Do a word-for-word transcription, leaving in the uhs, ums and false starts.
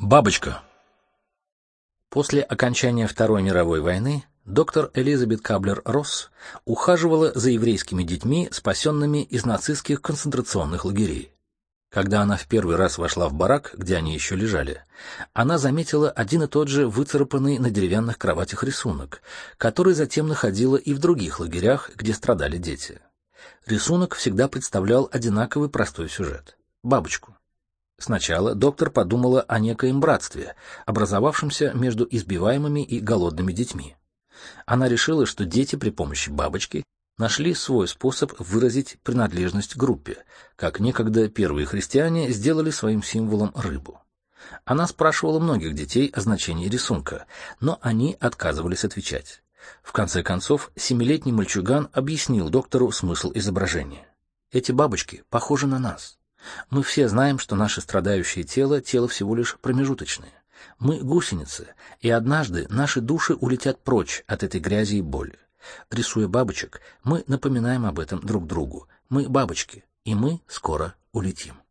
Бабочка. После окончания Второй мировой войны доктор Элизабет Каблер-Росс ухаживала за еврейскими детьми, спасенными из нацистских концентрационных лагерей. Когда она в первый раз вошла в барак, где они еще лежали, она заметила один и тот же выцарапанный на деревянных кроватях рисунок, который затем находила и в других лагерях, где страдали дети. Рисунок всегда представлял одинаковый простой сюжет — бабочку. Сначала доктор подумала о некоем братстве, образовавшемся между избиваемыми и голодными детьми. Она решила, что дети при помощи бабочки нашли свой способ выразить принадлежность к группе, как некогда первые христиане сделали своим символом рыбу. Она спрашивала многих детей о значении рисунка, но они отказывались отвечать. В конце концов, семилетний мальчуган объяснил доктору смысл изображения. «Эти бабочки похожи на нас. Мы все знаем, что наше страдающее тело — тело всего лишь промежуточное. Мы гусеницы, и однажды наши души улетят прочь от этой грязи и боли. Рисуя бабочек, мы напоминаем об этом друг другу. Мы бабочки, и мы скоро улетим».